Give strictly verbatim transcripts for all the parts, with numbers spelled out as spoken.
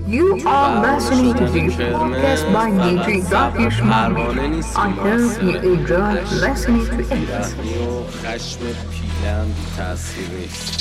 You are listening to the podcast by دی جی Darkish Mami. I hope you enjoy listening to it. خشم پیلم بی تأثیر نیست.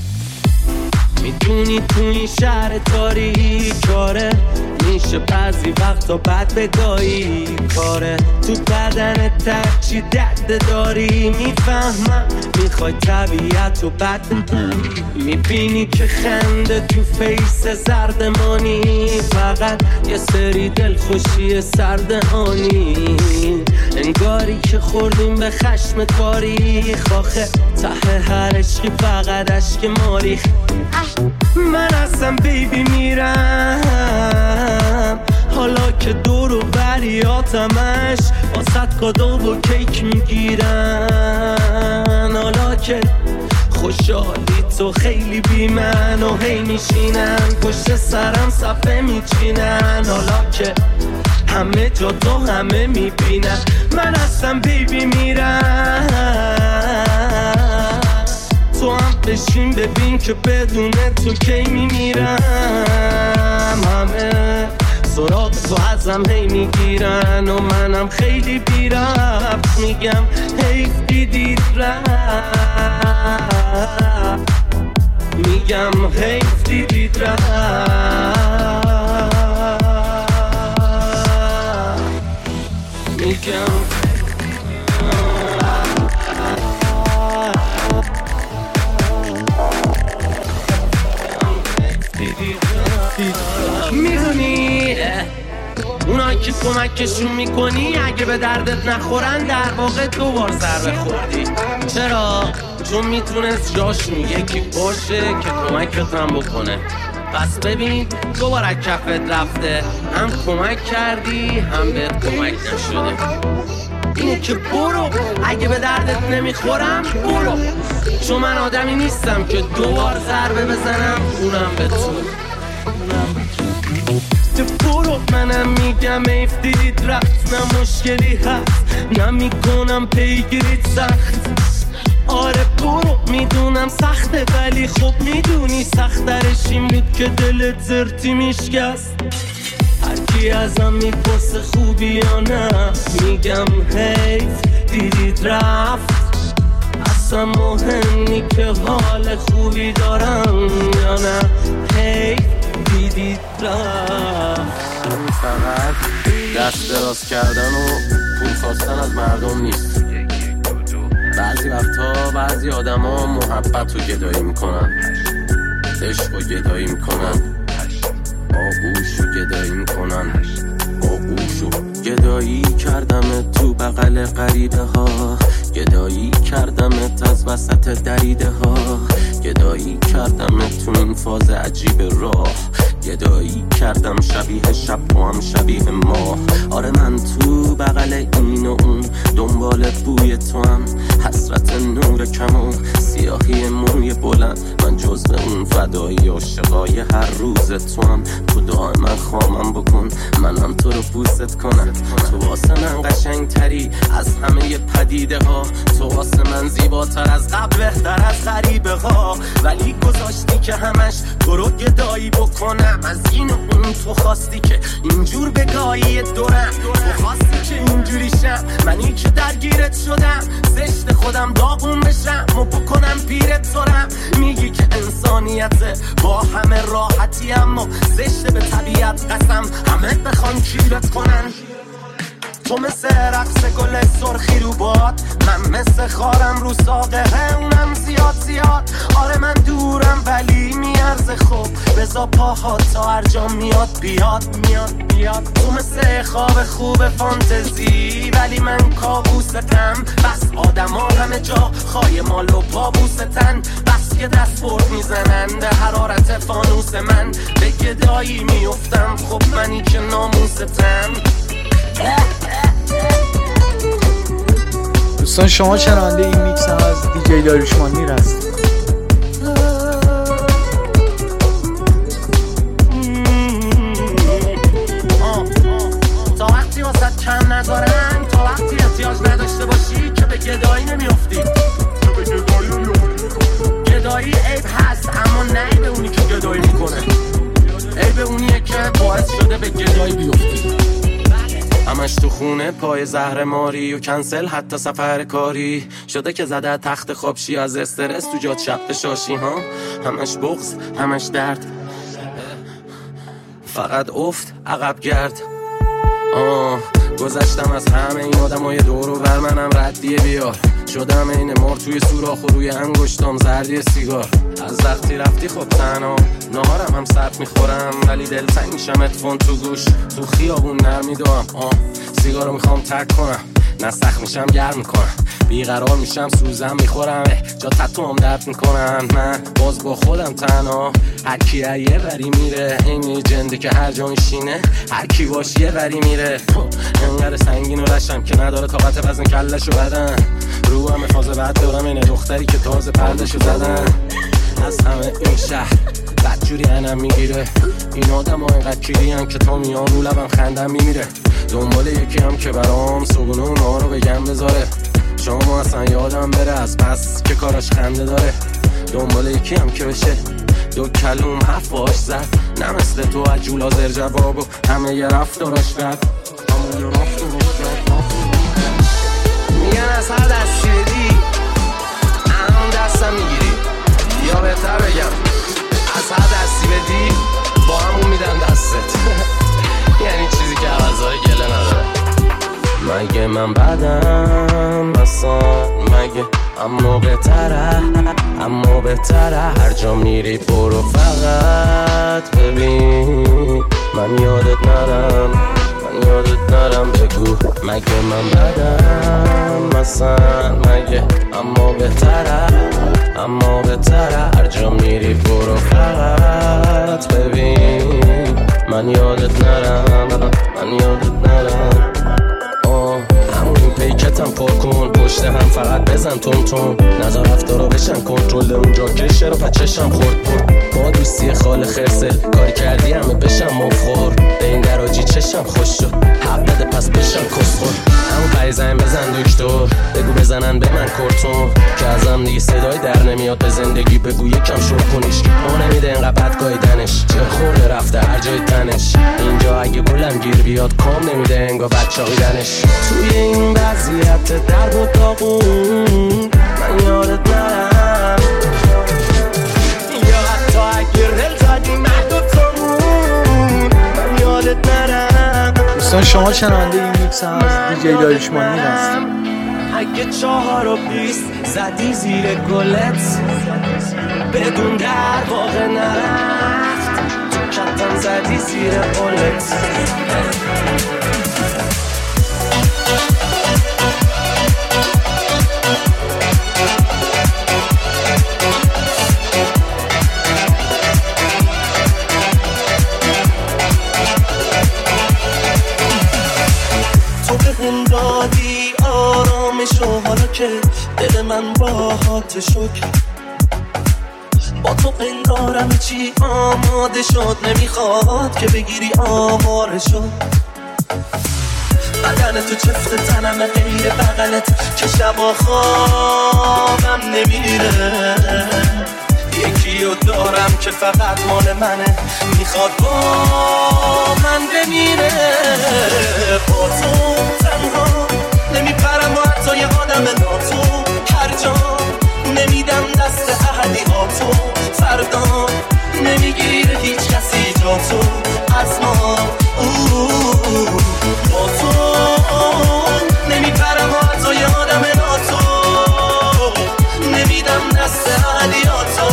میدونی تو این شهر تاریک کاره میشه بعضی وقتا بد بگاهی کاره تو بدن ترچی درد داری میفهمم میخوای طبیعت رو بد میبینی که خنده تو فیس زردمانی فقط یه سری دلخوشی سردهانی انگاری که خوردیم به خشم تاریخ آخه ته هر عشقی فقط عشق ماریخ من اصلا بیبی میرم حالا که دور و بریاتمش واسط کادو و کیک میگیرن حالا که خوشحالی تو خیلی بی من و هی میشینن پشت سرم صفحه میچینن حالا که همه جا تو همه میبینن من اصلا بیبی میرم تو هم بشین ببین که بدون تو کی میمیرم همه سراغ تو ازم هی میگیرن و منم خیلی بی ربط میگم حیف دیدید رفت میگم حیف دیدید رفت میگم میدونی اونایی که کمکشون میکنی اگه به دردت نخورن در واقع دوبار ضربه خوردی چرا؟ چون میتونست جاشون یکی باشه که کمکت هم بکنه پس ببین دوبار از کفت رفته هم کمک کردی هم بهت کمک نشده اینه که برو اگه به دردت نمیخورم برو چون من آدمی نیستم که دوبار ضربه بزنم اونم به تو تو برو منم میگم ایف دیدید رفت نه مشکلی هست نمیکنم پیگیریت سخت آره برو میدونم سخته ولی خب میدونی سخترش این بود که دلت زرتی میشکست هرکی ازم میپرسه خوبی یا نه میگم حیف دیدید رفت اصلا مهم نی که حال خوبی دارم یا نه حیف دیدید رفت فقط دست دراز کردن و پول خواستن از مردم نیست بعضی وقتا بعضی آدم ها محبت رو گدایی میکنن عشق رو گدایی میکنن آغوش رو گدایی میکنن آغوش رو گدایی کردم تو بغل غریبه ها گدایی کردمت از وسط دریده ها گدایی کردمت تو این فاز عجیب راه گدایی کردم شبیه شب و هم شبیه ماه آره من تو بغل این و اون دنبال بوی تو هم حسرت نور کمون سیاهی موی بلند من جزو اون فدایی عاشقای هر روز تو هم تو دائما خامم بکن منم تو رو بوست کنم تو واسه من قشنگ تری از همه پدیده ها تو واسه من زیباتر از قبل بهتر از غریبه ها ولی گذاشتی که همش تو رو گدایی بکنم از این و اون تو خواستی که اینجور بگاهی دورم تو خواستی که اینجوری شم منی که درگیرت شدم زشت خودم داغون بشم و بکنم پیرت سرم میگی که انسانیت با همه راحتی اما زشت به طبیعت قسم همه بخوان کیرت کنن تو مثل رقص گل سرخی رو باد من مثل خارم رو ساقه اونم زیاد زیاد آره من دورم ولی میارزه خوب بزا پاها تا هر جا میاد بیاد میاد بیاد تو مثل خواب خوب فانتزی ولی من کابوستم بس آدم ها همه جا خواهی مال و پابوستن بس که دست برد میزنن به حرارت فانوس من به گدایی میفتم خب منی که ناموستم دوستان شما شنونده این میکس هم از دیجی داریوش مانی هست تا وقتی واسه کم ندارن تا وقتی احتیاج نداشته باشی که به گدایی نمیافتی گدایی عیب هست اما نه به اونی که گدایی میکنه عیب اونیه که به گدایی بیفتی. همش تو خونه پای زهر ماری و کنسل حتی سفر کاری شده که زده تخت خوابشی از استرس تو جات شب شاشی ها. همش بغض همش درد فقط افت عقب گرد. آه گذشتم از همه این آدمای دور و بر منم ردیه بیار شدم این مار توی سوراخ و روی انگشتام زردی سیگار. از وقتی رفتی خب تنها نهارم هم سرد میخورم ولی دلتنگ میشم اتفون تو گوش تو خیابون نرمی دارم. آه سیگارو میخوام ترک کنم نسخ میشم گرم میکنم بیقرار میشم سوزم میخورم جا تتوام درد میکنن. من باز با خودم تنها هر کی یه وری میره این جنده که هر جا میشینه هر کی باش یه وری میره. انقدر سنگین و رشم که نداره طاقت وزن کلشو بدن رو همه فاز بعد دارم اینه دختری که تازه پردشو زدن. از همه این شهر بدجوری انم میگیره این آدم ها اینقدر کیری هم که تا میان رو لبم خندم میمیره. دنبال یکی هم که برام صبونه و نها رو بگم بذاره شما اصلا یادم بره از بس که کاراش خنده داره. دنبال یکی هم که بشه دو کلوم هفت باش زد نه مثل تو عجول زر جواب و همه یه رفتاراش رد همه یه رفتاراش رد میگن از هر دستی بدی همون دستم میگیری یا بهتر بگم از هر دستی بدی با همون میدن دستت. یعنی چیزی که عوضای گله نداره. مگه من بدم اصلا مگه اما بهتره اما بهتره هر جا میری برو فقط ببین من یادت نرم من یادت نرم بگو مگه من بدم اصلا مگه اما بهتره اما بهتره هر جا میری برو فقط ببین من یادت نرم من یادت نرم. همون پیکتم پر کن پشت هم فقط بزن تون تون نظر رفتارا بشن کنترل اونجا کشه رو پچشم خورد برد با دوستی خال خرسل کاری کردی همه بشم مفخور به این دراجی چشم خوش شد حب بده پس بشم کسخور. همون پریزن بزن دکتر بگو بزنن به من کرتون که ازم دیگه صدای در نمیاد به زندگی بگو یکم شور کنیش ما نمیده اینقدر بدگاهی دنش چه خورده رفته هر جای تنش اینجا اگه گلم گیر بیاد کام نمیده انگا بچاقیدنش. توی این وضعیت درد و داغون من یادت نرم یا حتی اگه رل زدی من دوتامون من یادت نرم. دوستان شما شنونده این میکس از دیجی داریوشمانی هستید. اگه چهار و بیست زدی زیر گلت بدون در واقع نرفت تو کتم زدی زیر قلت. دادی آرامشو حالا که دل من راحت شد با تو پندارم چی آماده شد نمیخواد که بگیری آمارشو بدن تو چفت تنم غیر بغلت که شبا خوابم نمیره یکیو دارم که فقط مال منه میخواد با من بمیره. با تو تنها نمیپرم با حتی یه آدم ناتو هر جا نمیدم دست احدیاتو فردا نمیگیره هیچ کسی جا تو از ما. با تو نمیپرم با حتی یه آدم ناتو نمیدم دست احدیاتو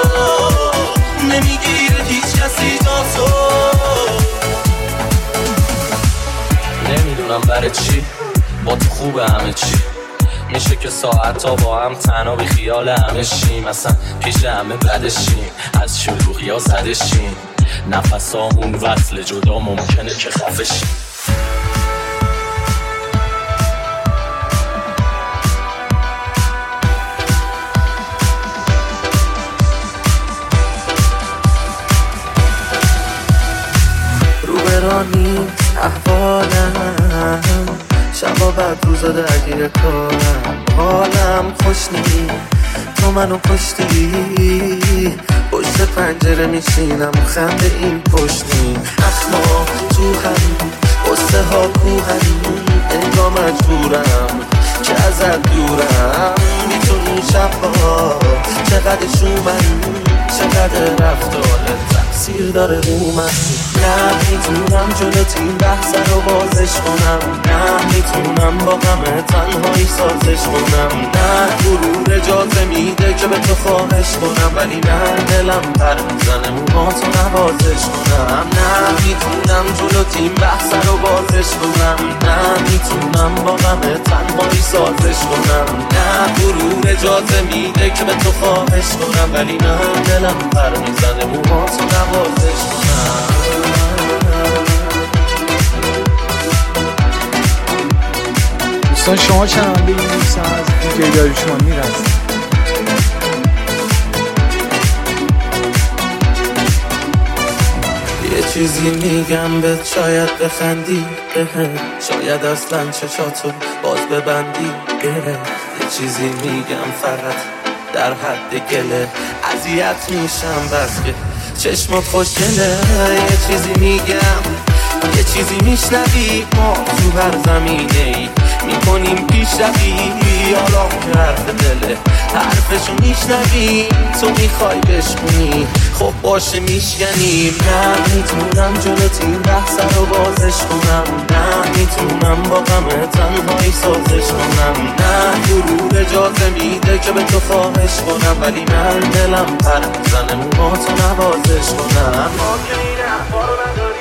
نمیگیره هیچ کسی جا تو. نمیدونم برای چی با تو خوبه همه چی میشه که ساعتا با هم تنها بی خیال همه شیم اصلا پیش همه بدشیم از شلوغی ها زدشیم نفس همون وصل جدا ممکنه که خفشیم. روبرانی احوالم شبا بعد روزا درگیر کارم حالم خوش نی تو منو کشتی پشت پنجره میشینم خنده این پشت نی اخما تو هم قصه ها کوهن انگار مجبورم که ازت دورم میتونی شبها چقدر شومن چقدر رفتارت تقصیر داره رو من نه میتونم جلوت این بحث رو بازش کنم نه میتونم با غم تنهایی سازش کنم نه غرور اجازه میده که به تو خواهش کنم ولی نه دلم پر میزنه موهاتو نوازش کنم نه میتونم جلوت این بحث رو بازش کنم نه میتونم با غم تنهایی سازش کنم نه غرور اجازه میده که به تو خواهش کنم ولی نه دلم پر میزنه موهاتو نوازش کنم. دوستان شما شنونده این میکس از دیجی داریوشمانی هستید. یه چیزی میگم بهت شاید بخندی شاید اصلا چشاتو باز ببندی یه چیزی میگم فقط در حد گله اذیت میشم بس که چشمات خوشگله یه چیزی میگم یه چیزی میشنوی ما تو هر زمینه ای میکنیم پیشروی حالا که حرف دله حرفشو میشنوی تو میخوای بشکنی خب باشه میشکنیم نه میتونم جلوت این بحث رو بازش کنم نه میتونم با غم تنهایی سازش کنم نه غرور اجازه میده که به تو خواهش کنم ولی من دلم پر میزنه موهاتو نوازش کنم ما که این حرفا رو نداری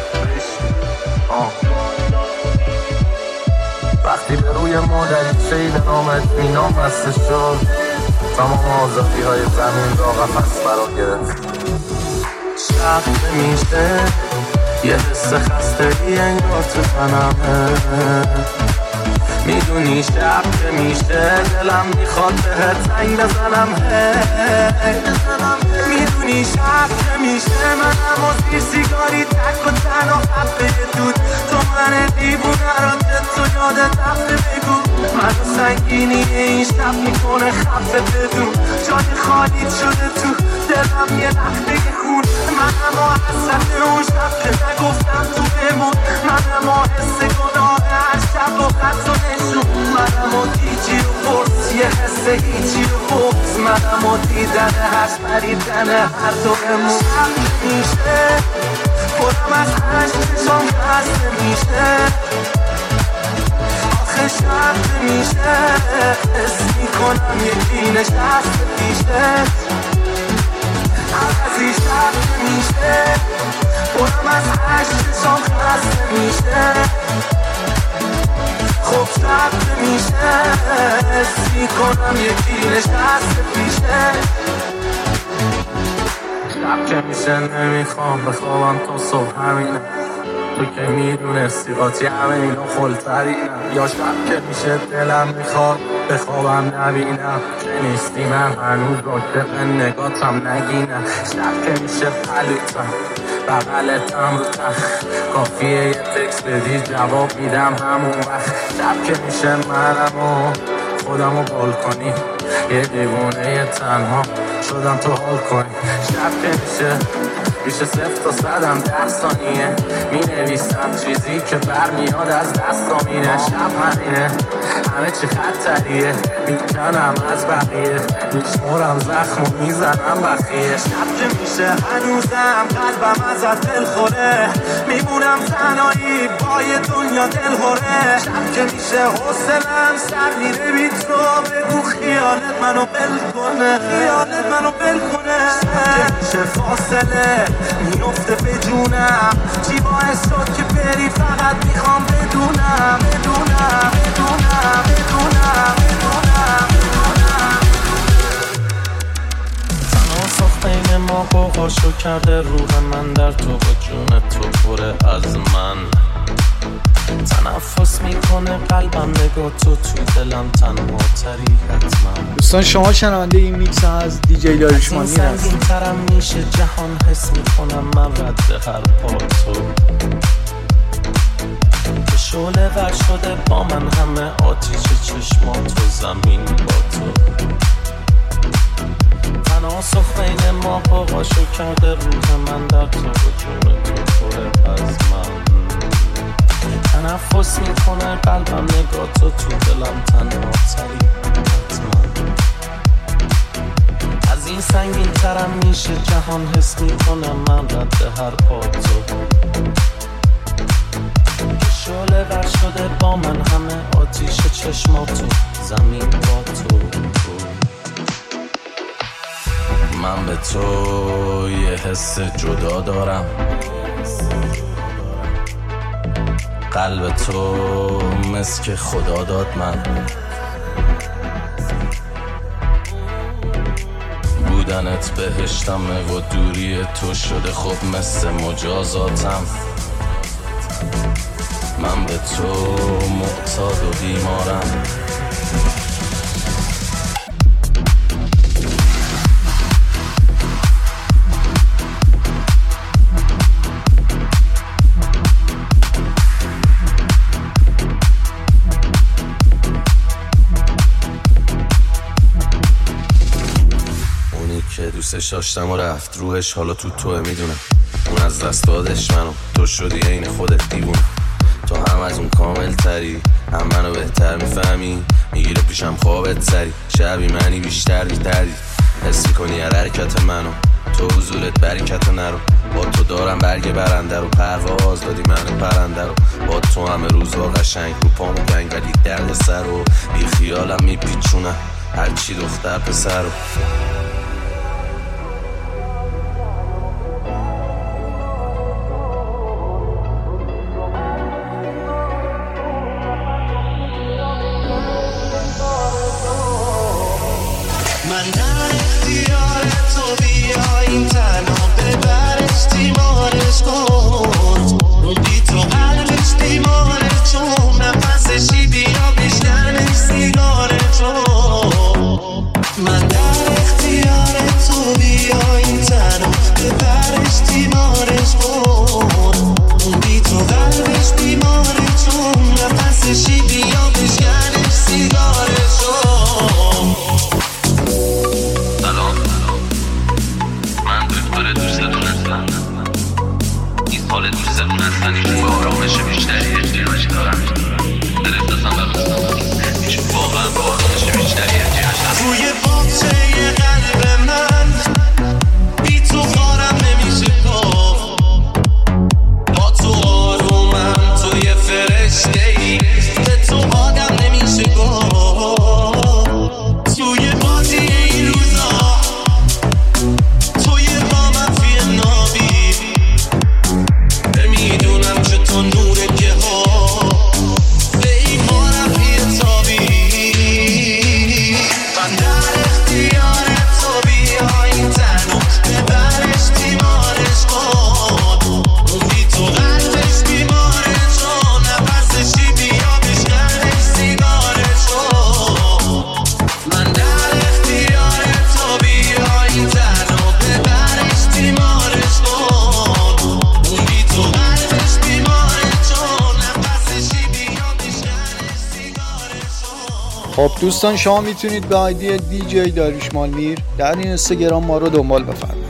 وقتی به روی مادری شیل نامت مینام بسته شد تمام آزادی های زمین را قفس برا گرفت شب میشه یه حس خستگی انگار تو تنمه میدونی شب که میشه دلم میخواد بهت زنگ بزنم میدونی شب که میشه منم و زیر سیگاری تک و تنها خفه دود تو من دیوونه را تو یادت رفته بگو منو سنگینی این شب میکنه خفه بدون جای خالی شده تو دلم یه لخته خون منم و حسرت اون شب که نگفتم تو بمون منم و حس گناه هر شب و خط و نشون منم و دیجی و پرس یه حس هیچی و بغز منم و دیدن هر پریدن هر دو بمون شب میشه خودم از عشقشان خسته میشه آخه شب میشه حس میکنم یکی نشسته پیشه عوضی شب میشه خودم از عشقشان خسته میشه خب شب میشه حس میکنم یکی نشسته پیشه شب که میشه نمیخوام بخوابم تا صبح همینه تو که میدونستی قاطی همه اینا خلطرینم یا شب که میشه دلم میخواد بخوابم نبینم که نیستی من هنوز راکب نگاتم نگینم شب که میشه پلوتم بغلتم رو تخت کافیه یه تکس بدی جواب میدم همون وقت شب که میشه منم و خودم رو بال کنی یه دیوونه تنها شدم تو حال کنی شب که میشه میشه صفر تا صدم ده ثانیه می نویسم چیزی که برمیاد از دستم اینه شب همینه همه چی خطریه میکنم از بقیه میشمرم زخم و میزنم بخیه شب که میشه هنوزم قلبم ازت دل خوره میمونم تنهایی با یه دنیا دل خوره شب که میشه حوصله‌ام سر میره بی تو بگو خیالت منو بل کنه خیالت منو بل کنه شب که میشه فاصله میفته به جونم چی باعث شد که بری فقط میخوام بدونم بدونم بدونم بدونم بدونم تناسخ بین ما قوقاشو کرده روح من در تو و جون تو پره از من تنفس میکنه قلبم نگاه تو تو دلم تنها تری حتما دوستان شما شنونده این میکس از دیجی داریوشمانی هستید. سنگین ترم میشه جهان حس میکنم من رد هر پا تو که شعله ور شده با من همه آتیش چشمات و زمین با تو تناسخ بین ما قوقاشو کرده روح من در تو و جون تو پس من تنفس میکنه قلبم نگاه تو تو دلم تنها تری حتما از این سنگین ترم میشه جهان حس میکنم من رد هر پاتو شعله بر شده با من همه آتیش چشماتو زمین با تو من به تو یه حس جدا دارم قلب تو مثل که خدا داد من بودنت بهشتمه و دوری تو شده خب مثل مجازاتم من به تو معتاد و بیمارم دوستش داشتم و رفت روحش حالا تو توه میدونم اون از دست دادش منو تو شدی عین خودت دیوونه تو هم از اون کامل تری هم منو بهتر میفهمی میگیره پیشم خوابت سری شبی منی بیشتر بیتری حس میکنی هر حرکت منو تو حضورت برکت نرو با تو دارم برگ برنده رو پرواز دادی منو پرنده رو با تو همه روزا قشنگ رو پامو گنگ ولی درد سر رو بی خیالم میپیچونم هرچی دختر پسر رو من در اختیار تو بیا این تنها ببرش دیمارش کن بی تو قلبش دیماره چون نفسشی بیا بیشترش سیگاره چون من در اختیار تو بیا این تنها ببرش دیمارش کن بی تو قلبش دیماره چون نفسشی بیا بیشترش سیگاره چون حال دوستتون هستن ایشون به آرامش بیشتری احتیاج دارن در افتاسم برستم ایشون واقعا به آرامش بیشتری احتیاج دارن توی باغچه قلب من بی تو خارم نمیشه گفت با تو آرومم توی فرشته‌ای به تو آدم نمیشه گفت توی بازی این روزا توی با من فیلم نابی میدونم که تو نوره که ها به ایمانم بیتابی من در اختیار تو بیا این تنو ببرش دیمارش کن اون بی تو قلبش بیماره چون نفسشی بیا بشکنش سیگاره چون من در اختیار تو بیا این تنو ببرش دیمارش کن اون بی تو قلبش بیماره چون نفسشی بیا بشکنش سیگاره چون خب دوستان شما میتونید به آیدی دی جی داریوش مالمیر در این اینستاگرام ما رو دنبال بفرمایید.